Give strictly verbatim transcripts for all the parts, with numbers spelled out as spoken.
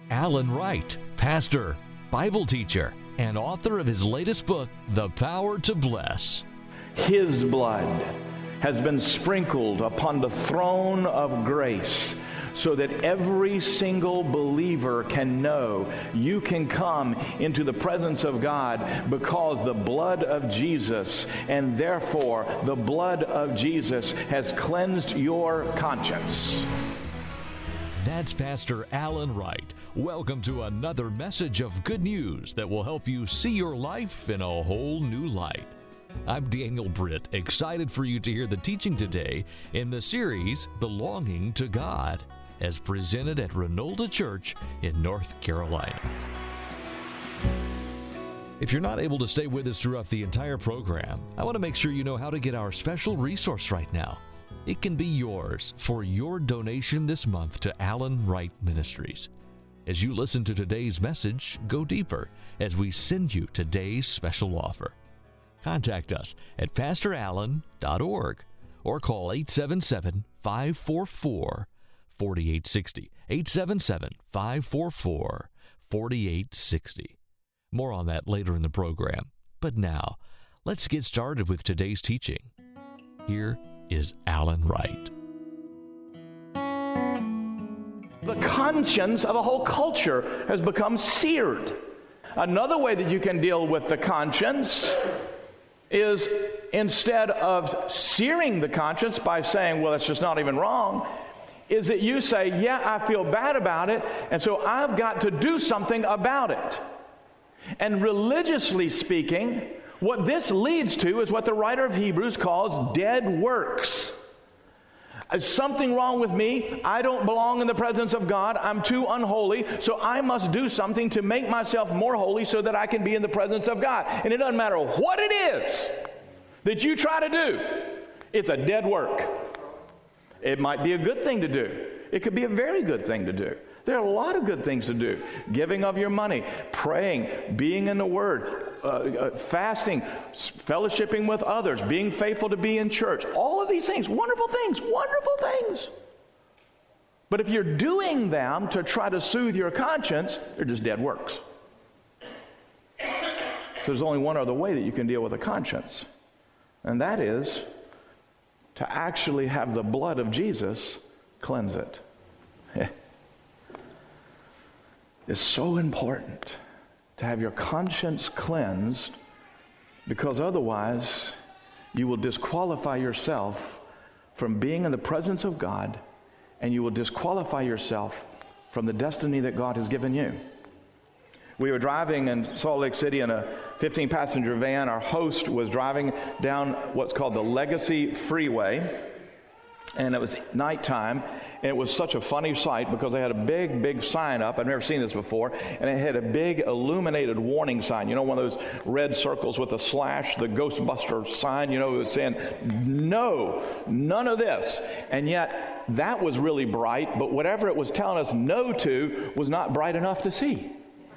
Alan Wright, pastor, Bible teacher, and author of his latest book, The Power to Bless. His blood has been sprinkled upon the throne of grace so that every single believer can know you can come into the presence of God because the blood of Jesus, and therefore the blood of Jesus has cleansed your conscience. That's Pastor Alan Wright. Welcome to another message of good news that will help you see your life in a whole new light. I'm Daniel Britt, excited for you to hear the teaching today in the series Belonging to God, as presented at Renolda Church in North Carolina. If you're not able to stay with us throughout the entire program, I want to make sure you know how to get our special resource right now. It can be yours for your donation this month to Alan Wright Ministries. As you listen to today's message, go deeper as we send you today's special offer. Contact us at pastor allen dot org or call eight seven seven, five four four, four eight six zero, eight seven seven, five four four, four eight six zero. More on that later in the program. But now, let's get started with today's teaching. Here is Alan Wright. The conscience of a whole culture has become seared. Another way that you can deal with the conscience is, instead of searing the conscience by saying, well, that's just not even wrong, is that you say, yeah, I feel bad about it, and so I've got to do something about it. And religiously speaking, what this leads to is what the writer of Hebrews calls dead works. There's something wrong with me. I don't belong in the presence of God. I'm too unholy, so I must do something to make myself more holy so that I can be in the presence of God. And it doesn't matter what it is that you try to do. It's a dead work. It might be a good thing to do. It could be a very good thing to do. There are a lot of good things to do. Giving of your money, praying, being in the Word, uh, uh, fasting, fellowshipping with others, being faithful to be in church. All of these things, wonderful things, wonderful things. But if you're doing them to try to soothe your conscience, they're just dead works. So there's only one other way that you can deal with a conscience, and that is to actually have the blood of Jesus cleanse it. It's so important to have your conscience cleansed, because otherwise you will disqualify yourself from being in the presence of God, and you will disqualify yourself from the destiny that God has given you. We were driving in Salt Lake City in a fifteen passenger van. Our host was driving down what's called the Legacy Freeway, and it was nighttime, and it was such a funny sight because they had a big, big sign up. I've never seen this before, and it had a big illuminated warning sign. You know, one of those red circles with a slash, the Ghostbuster sign, you know, it was saying, no, none of this. And yet, that was really bright, but whatever it was telling us no to was not bright enough to see.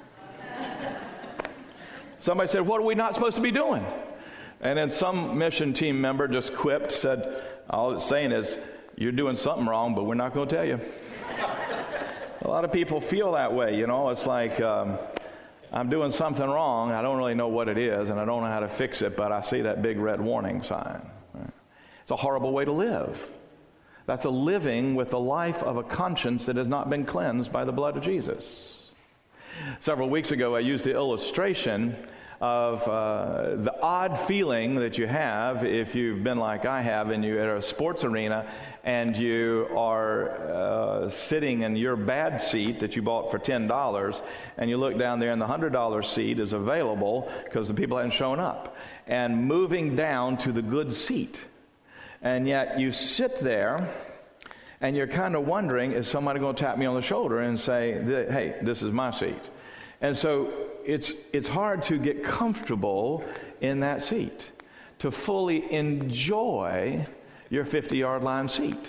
Somebody said, what are we not supposed to be doing? And then some mission team member just quipped, said, all it's saying is, you're doing something wrong, but we're not going to tell you. A lot of people feel that way, you know. It's like, um, I'm doing something wrong. I don't really know what it is, and I don't know how to fix it, but I see that big red warning sign. Right? It's a horrible way to live. That's a living with the life of a conscience that has not been cleansed by the blood of Jesus. Several weeks ago, I used the illustration of uh, the odd feeling that you have if you've been like I have and you're at a sports arena and you are uh, sitting in your bad seat that you bought for ten dollars, and you look down there and the one hundred dollars seat is available because the people haven't shown up, and moving down to the good seat. And yet you sit there and you're kind of wondering, is somebody going to tap me on the shoulder and say, hey, this is my seat? And so it's it's hard to get comfortable in that seat, to fully enjoy your fifty-yard line seat.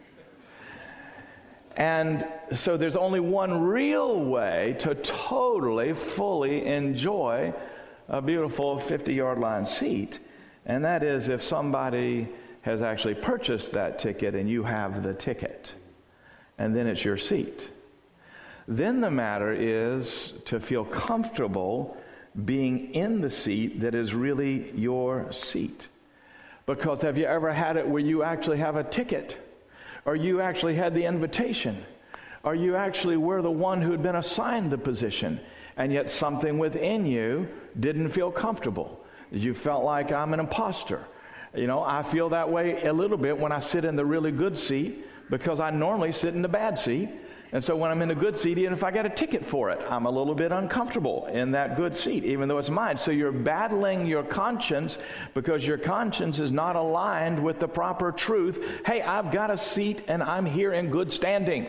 And so there's only one real way to totally, fully enjoy a beautiful fifty-yard line seat, and that is if somebody has actually purchased that ticket and you have the ticket, and then it's your seat. Then the matter is to feel comfortable being in the seat that is really your seat. Because have you ever had it where you actually have a ticket? Or you actually had the invitation? Or you actually were the one who had been assigned the position, and yet something within you didn't feel comfortable? You felt like, I'm an imposter. You know, I feel that way a little bit when I sit in the really good seat, because I normally sit in the bad seat. And so when I'm in a good seat, even if I get a ticket for it, I'm a little bit uncomfortable in that good seat, even though it's mine. So you're battling your conscience because your conscience is not aligned with the proper truth. Hey, I've got a seat and I'm here in good standing.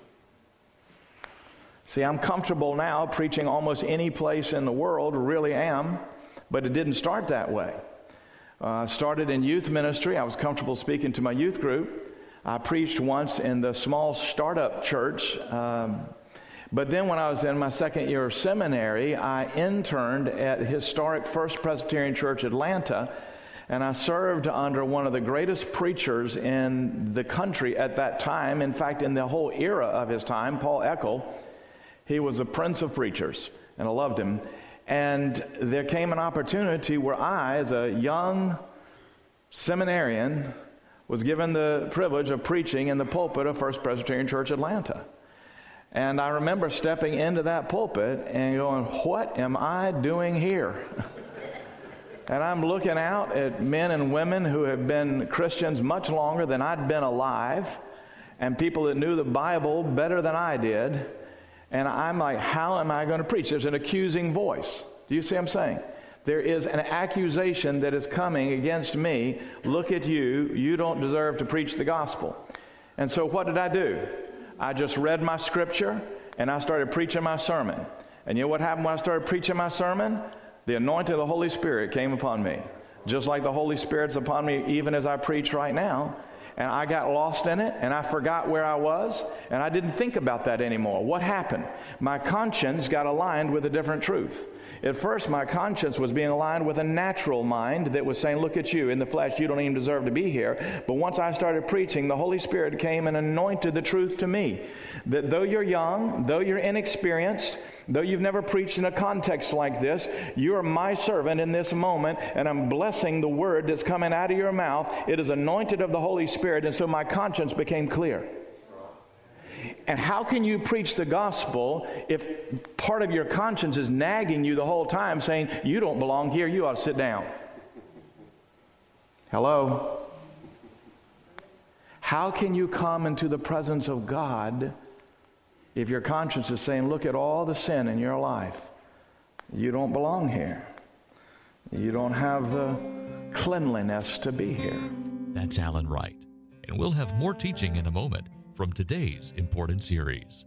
See, I'm comfortable now preaching almost any place in the world, really am, but it didn't start that way. Uh, I started in youth ministry. I was comfortable speaking to my youth group. I preached once in the small startup church, um, but then when I was in my second year of seminary, I interned at historic First Presbyterian Church Atlanta, and I served under one of the greatest preachers in the country at that time. In fact, in the whole era of his time, Paul Eckel. He was a prince of preachers, and I loved him. And there came an opportunity where I, as a young seminarian, was given the privilege of preaching in the pulpit of First Presbyterian Church Atlanta. And I remember stepping into that pulpit and going, what am I doing here? And I'm looking out at men and women who have been Christians much longer than I'd been alive, and people that knew the Bible better than I did. And I'm like, how am I going to preach? There's an accusing voice. Do you see what I'm saying? There is an accusation that is coming against me. Look at you. You don't deserve to preach the gospel. And so what did I do? I just read my scripture and I started preaching my sermon. And you know what happened when I started preaching my sermon? The anointing of the Holy Spirit came upon me. Just like the Holy Spirit's upon me even as I preach right now. And I got lost in it, and I forgot where I was, and I didn't think about that anymore. What happened? My conscience got aligned with a different truth. At first, my conscience was being aligned with a natural mind that was saying, look at you, in the flesh, you don't even deserve to be here. But once I started preaching, the Holy Spirit came and anointed the truth to me. That though you're young, though you're inexperienced, though you've never preached in a context like this, you are my servant in this moment, and I'm blessing the word that's coming out of your mouth. It is anointed of the Holy Spirit, and so my conscience became clear. And how can you preach the gospel if part of your conscience is nagging you the whole time saying, you don't belong here, you ought to sit down? Hello? How can you come into the presence of God if your conscience is saying, look at all the sin in your life? You don't belong here. You don't have the cleanliness to be here. That's Alan Wright. And we'll have more teaching in a moment from today's important series.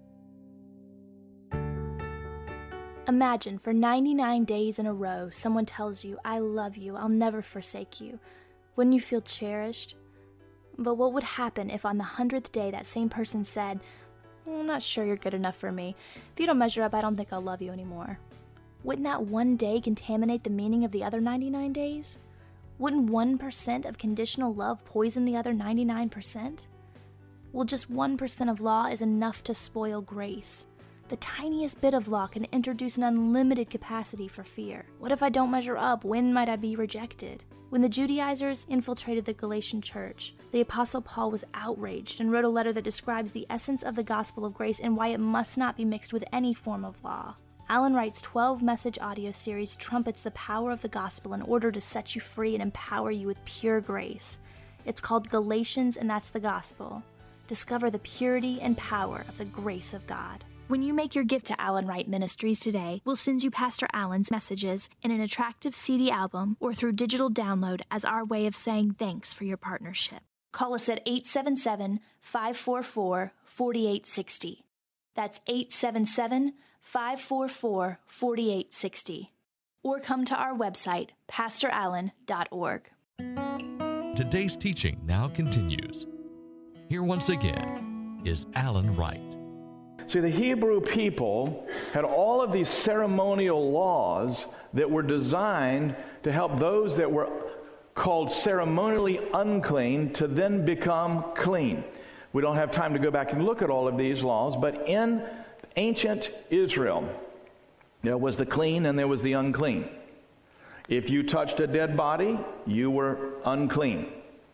Imagine for ninety-nine days in a row, someone tells you, I love you, I'll never forsake you. Wouldn't you feel cherished? But what would happen if on the hundredth day that same person said, I'm not sure you're good enough for me. If you don't measure up, I don't think I'll love you anymore. Wouldn't that one day contaminate the meaning of the other ninety-nine days? Wouldn't one percent of conditional love poison the other ninety-nine percent? Well, just one percent of law is enough to spoil grace. The tiniest bit of law can introduce an unlimited capacity for fear. What if I don't measure up? When might I be rejected? When the Judaizers infiltrated the Galatian church, the Apostle Paul was outraged and wrote a letter that describes the essence of the gospel of grace and why it must not be mixed with any form of law. Alan Wright's twelve-message audio series trumpets the power of the gospel in order to set you free and empower you with pure grace. It's called Galatians, and that's the gospel. Discover the purity and power of the grace of God. When you make your gift to Alan Wright Ministries today, we'll send you Pastor Alan's messages in an attractive C D album or through digital download as our way of saying thanks for your partnership. Call us at eight seven seven, five four four, four eight six zero. That's eight seven seven, five four four, four eight six zero. Or come to our website, pastor allen dot org. Today's teaching now continues. Here once again is Alan Wright. See, the Hebrew people had all of these ceremonial laws that were designed to help those that were called ceremonially unclean to then become clean. We don't have time to go back and look at all of these laws, but in ancient Israel, there was the clean and there was the unclean. If you touched a dead body, you were unclean.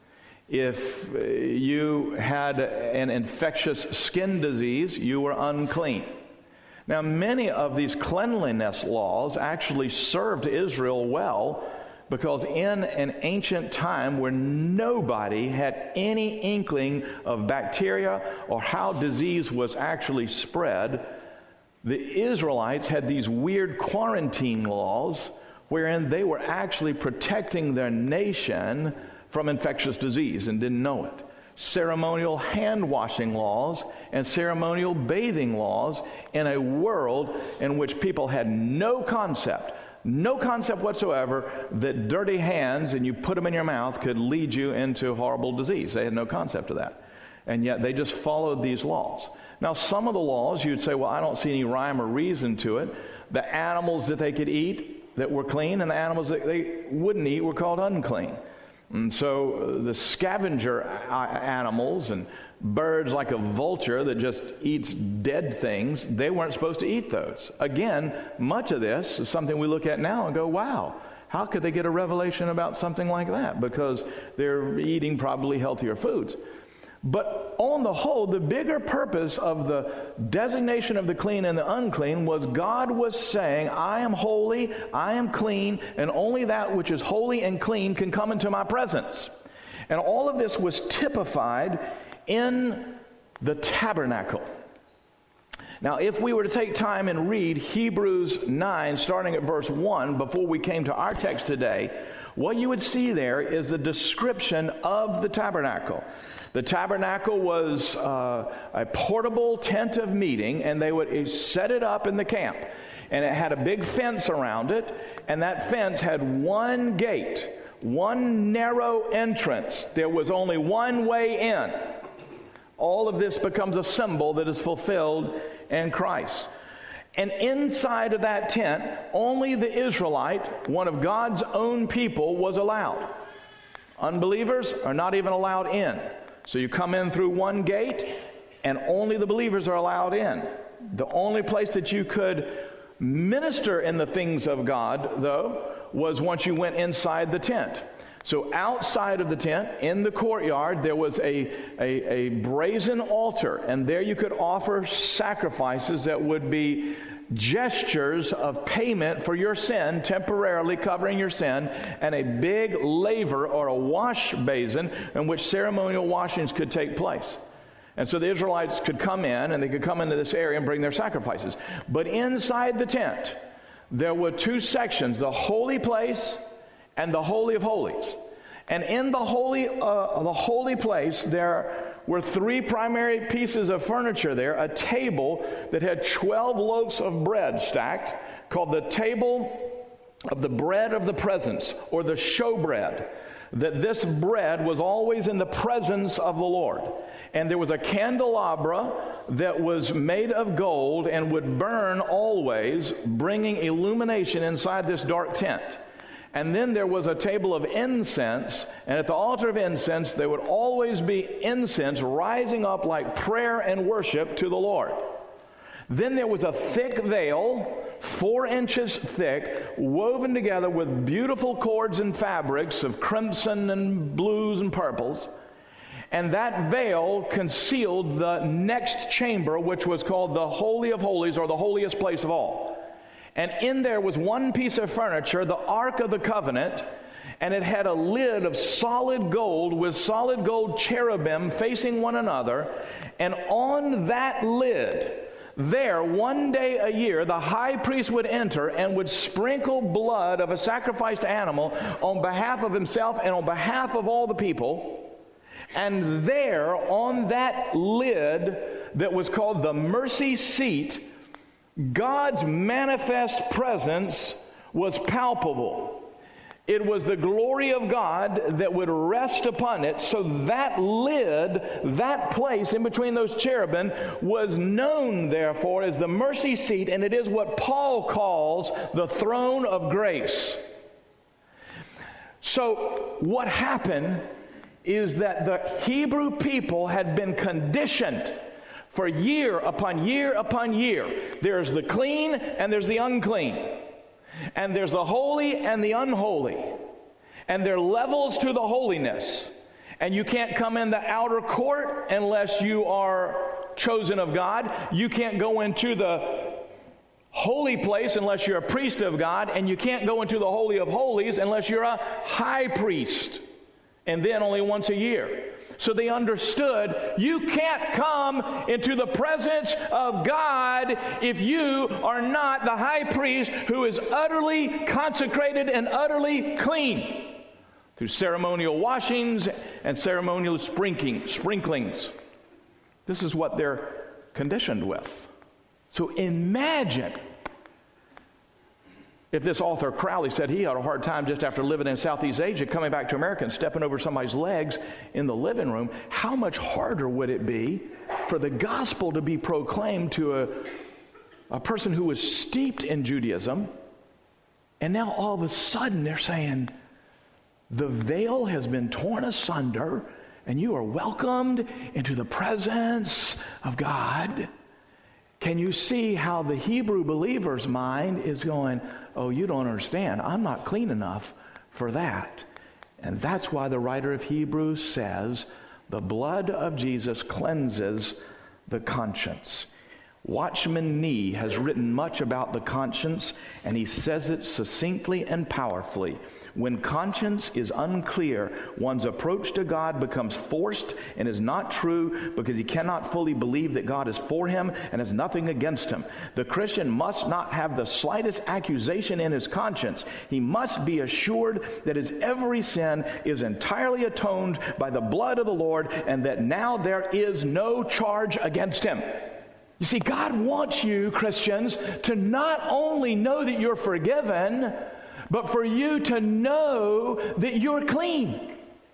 If you had an infectious skin disease, you were unclean. Now, many of these cleanliness laws actually served Israel well, because in an ancient time where nobody had any inkling of bacteria or how disease was actually spread, the Israelites had these weird quarantine laws wherein they were actually protecting their nation from infectious disease and didn't know it. Ceremonial hand-washing laws and ceremonial bathing laws in a world in which people had no concept, no concept whatsoever that dirty hands and you put them in your mouth could lead you into horrible disease. They had no concept of that. And yet they just followed these laws. Now, some of the laws, you'd say, well, I don't see any rhyme or reason to it. The animals that they could eat that were clean and the animals that they wouldn't eat were called unclean. And so uh, the scavenger animals and birds like a vulture that just eats dead things, they weren't supposed to eat those. Again, much of this is something we look at now and go, wow, how could they get a revelation about something like that? Because they're eating probably healthier foods. But on the whole, the bigger purpose of the designation of the clean and the unclean was God was saying, I am holy, I am clean, and only that which is holy and clean can come into my presence. And all of this was typified in the tabernacle. Now, if we were to take time and read Hebrews nine, starting at verse one, before we came to our text today, what you would see there is the description of the tabernacle. The tabernacle was uh, a portable tent of meeting, and they would set it up in the camp. And it had a big fence around it, and that fence had one gate, one narrow entrance. There was only one way in. All of this becomes a symbol that is fulfilled in Christ. And inside of that tent, only the Israelite, one of God's own people, was allowed. Unbelievers are not even allowed in. So you come in through one gate, and only the believers are allowed in. The only place that you could minister in the things of God, though, was once you went inside the tent. So outside of the tent, in the courtyard, there was a, a, a brazen altar, and there you could offer sacrifices that would be gestures of payment for your sin, temporarily covering your sin, and a big laver or a wash basin in which ceremonial washings could take place. And so the Israelites could come in, and they could come into this area and bring their sacrifices. But inside the tent, there were two sections, the holy place and the Holy of Holies. And in the holy, uh, the holy place, there were three primary pieces of furniture there. A table that had twelve loaves of bread stacked, called the table of the bread of the presence, or the showbread. That this bread was always in the presence of the Lord. And there was a candelabra that was made of gold and would burn always, bringing illumination inside this dark tent. And then there was a table of incense, and at the altar of incense, there would always be incense rising up like prayer and worship to the Lord. Then there was a thick veil, four inches thick, woven together with beautiful cords and fabrics of crimson and blues and purples. And that veil concealed the next chamber, which was called the Holy of Holies, or the holiest place of all. And in there was one piece of furniture, the Ark of the Covenant, and it had a lid of solid gold with solid gold cherubim facing one another. And on that lid, there, one day a year, the high priest would enter and would sprinkle blood of a sacrificed animal on behalf of himself and on behalf of all the people. And there, on that lid that was called the mercy seat, God's manifest presence was palpable. It was the glory of God that would rest upon it. So that lid, that place in between those cherubim, was known, therefore, as the mercy seat, and it is what Paul calls the throne of grace. So what happened is that the Hebrew people had been conditioned For year upon year upon year, there's the clean and there's the unclean. And there's the holy and the unholy. And there are levels to the holiness. And you can't come in the outer court unless you are chosen of God. You can't go into the holy place unless you're a priest of God. And you can't go into the Holy of Holies unless you're a high priest. And then only once a year. So they understood you can't come into the presence of God if you are not the high priest who is utterly consecrated and utterly clean through ceremonial washings and ceremonial sprinkling, sprinklings. This is what they're conditioned with. So imagine if this author Crowley said he had a hard time just after living in Southeast Asia, coming back to America and stepping over somebody's legs in the living room, how much harder would it be for the gospel to be proclaimed to a, a person who was steeped in Judaism, and now all of a sudden they're saying, the veil has been torn asunder, and you are welcomed into the presence of God. Can you see how the Hebrew believer's mind is going, oh, you don't understand. I'm not clean enough for that. And that's why the writer of Hebrews says, the blood of Jesus cleanses the conscience. Watchman Nee has written much about the conscience, and he says it succinctly and powerfully. When conscience is unclear, one's approach to God becomes forced and is not true because he cannot fully believe that God is for him and has nothing against him. The Christian must not have the slightest accusation in his conscience. He must be assured that his every sin is entirely atoned by the blood of the Lord and that now there is no charge against him. You see, God wants you, Christians, to not only know that you're forgiven, but for you to know that you're clean.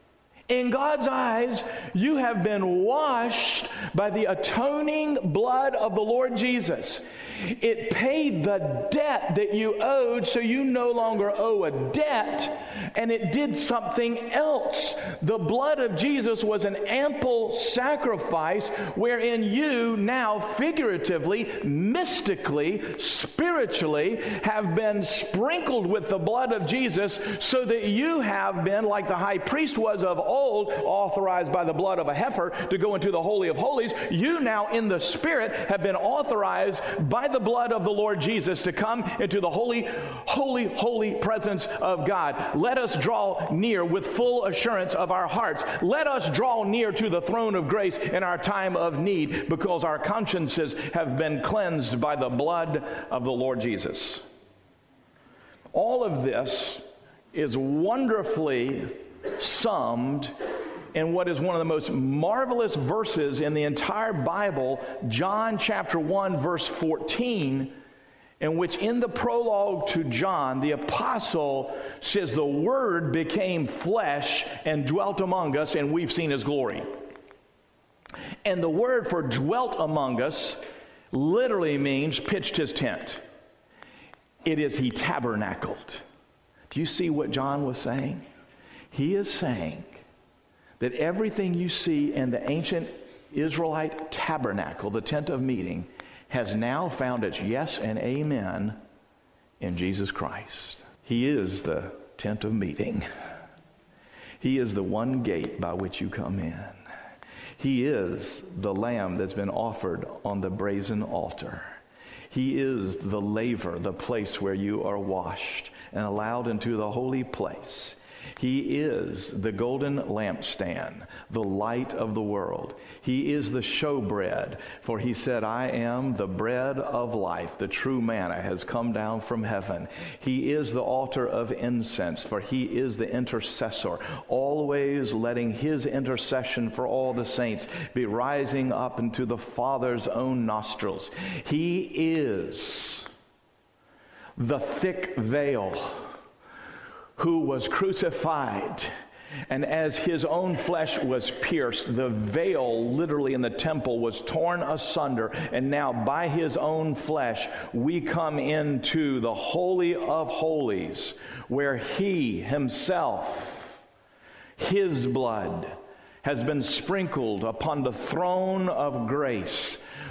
In God's eyes, you have been washed by the atoning blood of the Lord Jesus. It paid the debt that you owed, so you no longer owe a debt, and it did something else. The blood of Jesus was an ample sacrifice wherein you now figuratively, mystically, spiritually have been sprinkled with the blood of Jesus so that you have been, like the high priest was of old, authorized by the blood of a heifer to go into the Holy of Holies. You now in the Spirit have been authorized by the blood of the Lord Jesus to come into the holy, holy, holy presence of God. Let us draw near with full assurance of our hearts. Let us draw near to the throne of grace in our time of need because our consciences have been cleansed by the blood of the Lord Jesus. All of this is wonderfully summed in what is one of the most marvelous verses in the entire Bible, John chapter one, verse fourteen, in which in the prologue to John, the apostle says, the Word became flesh and dwelt among us, and we've seen His glory. And the word for dwelt among us literally means pitched His tent. It is He tabernacled. Do you see what John was saying? He is saying that everything you see in the ancient Israelite tabernacle, the tent of meeting, has now found its yes and amen in Jesus Christ. He is the tent of meeting. He is the one gate by which you come in. He is the lamb that's been offered on the brazen altar. He is the laver, the place where you are washed and allowed into the holy place. He is the golden lampstand, the light of the world. He is the showbread, for He said, I am the bread of life. The true manna has come down from heaven. He is the altar of incense, for He is the intercessor, always letting His intercession for all the saints be rising up into the Father's own nostrils. He is the thick veil who was crucified, and as His own flesh was pierced, the veil literally in the temple was torn asunder, and now by His own flesh we come into the Holy of Holies, where He Himself, His blood, has been sprinkled upon the throne of grace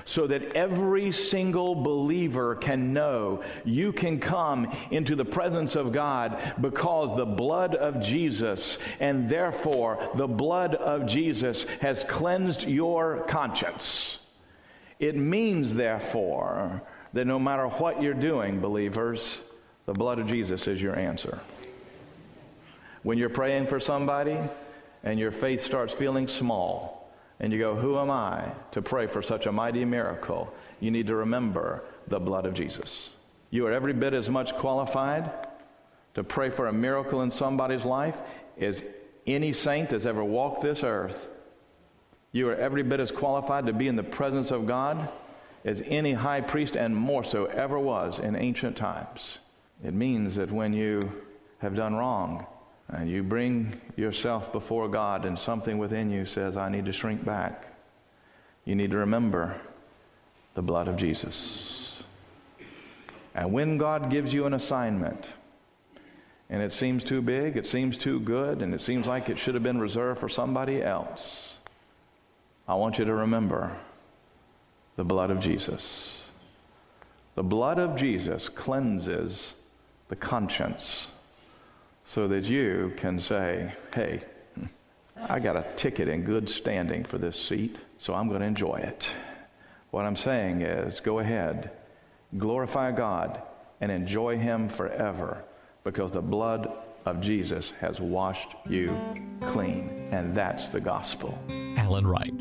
so that every single believer can know you can come into the presence of God because the blood of Jesus, and therefore the blood of Jesus has cleansed your conscience. It means, therefore, that no matter what you're doing, believers, the blood of Jesus is your answer. When you're praying for somebody and your faith starts feeling small, and you go, who am I to pray for such a mighty miracle? You need to remember the blood of Jesus. You are every bit as much qualified to pray for a miracle in somebody's life as any saint that's ever walked this earth. You are every bit as qualified to be in the presence of God as any high priest, and more so, ever was in ancient times. It means that when you have done wrong, and you bring yourself before God and something within you says, I need to shrink back, you need to remember the blood of Jesus. And when God gives you an assignment, and it seems too big, it seems too good, and it seems like it should have been reserved for somebody else, I want you to remember the blood of Jesus. The blood of Jesus cleanses the conscience so that you can say, hey, I got a ticket in good standing for this seat, so I'm going to enjoy it. What I'm saying is, go ahead, glorify God, and enjoy Him forever, because the blood of Jesus has washed you clean, and that's the gospel. Alan Wright.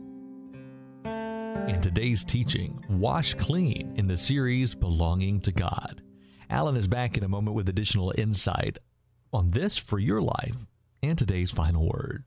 In today's teaching, Wash Clean, in the series Belonging to God. Alan is back in a moment with additional insight on this for your life and today's final word.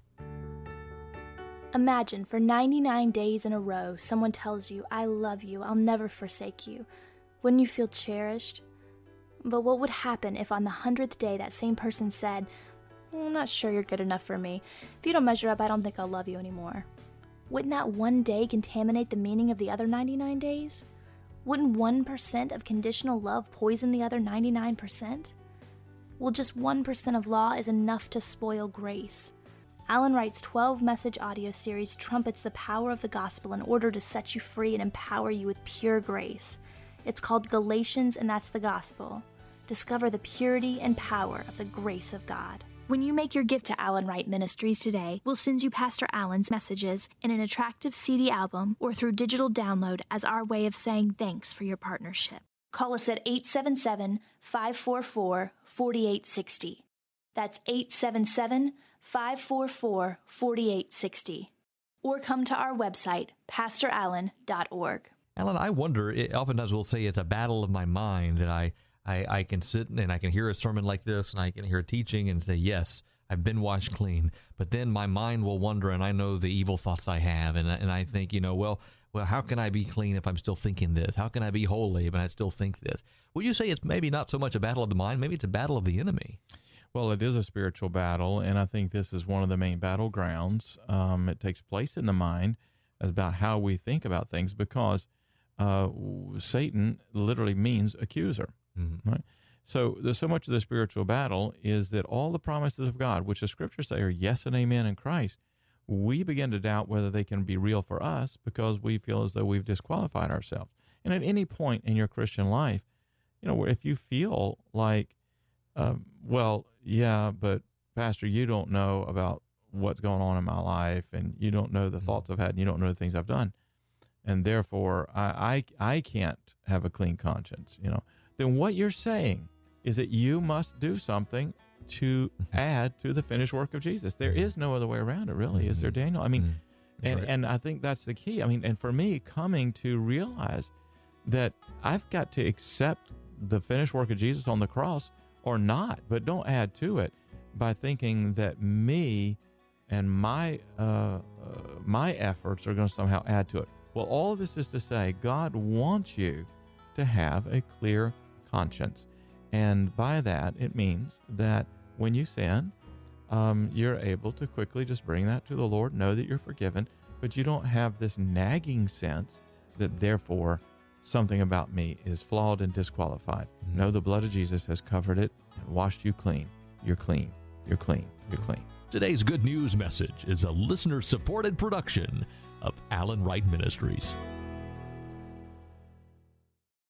Imagine for ninety-nine days in a row, someone tells you, I love you, I'll never forsake you. Wouldn't you feel cherished? But what would happen if on the hundredth day that same person said, I'm not sure you're good enough for me. If you don't measure up, I don't think I'll love you anymore. Wouldn't that one day contaminate the meaning of the other ninety-nine days? Wouldn't one percent of conditional love poison the other ninety-nine percent? Well, just one percent of law is enough to spoil grace. Alan Wright's twelve-message audio series trumpets the power of the gospel in order to set you free and empower you with pure grace. It's called Galatians, and that's the gospel. Discover the purity and power of the grace of God. When you make your gift to Alan Wright Ministries today, we'll send you Pastor Alan's messages in an attractive C D album or through digital download as our way of saying thanks for your partnership. Call us at eight seven seven, five four four, four eight six zero. That's eight seven seven, five four four, four eight six zero. Or come to our website, pastor allen dot org. Alan, I wonder, it, oftentimes we'll say it's a battle of my mind, that I, I, I can sit and I can hear a sermon like this, and I can hear a teaching and say, yes, I've been washed clean. But then my mind will wander, and I know the evil thoughts I have, and, and I think, you know, well, well, how can I be clean if I'm still thinking this? How can I be holy if I still think this? Would you say it's maybe not so much a battle of the mind, maybe it's a battle of the enemy? Well, it is a spiritual battle, and I think this is one of the main battlegrounds. Um, it takes place in the mind about how we think about things, because uh, Satan literally means accuser. Mm-hmm. Right? So there's so much of the spiritual battle is that all the promises of God, which the scriptures say are yes and amen in Christ, we begin to doubt whether they can be real for us because we feel as though we've disqualified ourselves. And at any point in your Christian life, you know, if you feel like, um, well, yeah, but Pastor, you don't know about what's going on in my life, and you don't know the mm-hmm. thoughts I've had, and you don't know the things I've done, and therefore I, I, I can't have a clean conscience, you know, then what you're saying is that you must do something to add to the finished work of Jesus. There is no other way around it, really, is there, Daniel? I mean, mm-hmm. and, right. and I think that's the key. I mean, and for me, coming to realize that I've got to accept the finished work of Jesus on the cross or not, but don't add to it by thinking that me and my uh, uh, my efforts are going to somehow add to it. Well, all of this is to say, God wants you to have a clear conscience. And by that, it means that when you sin, um, you're able to quickly just bring that to the Lord, know that you're forgiven, but you don't have this nagging sense that therefore something about me is flawed and disqualified. Mm-hmm. No, the blood of Jesus has covered it and washed you clean. You're clean. You're clean. You're clean. Today's good news message is a listener-supported production of Alan Wright Ministries.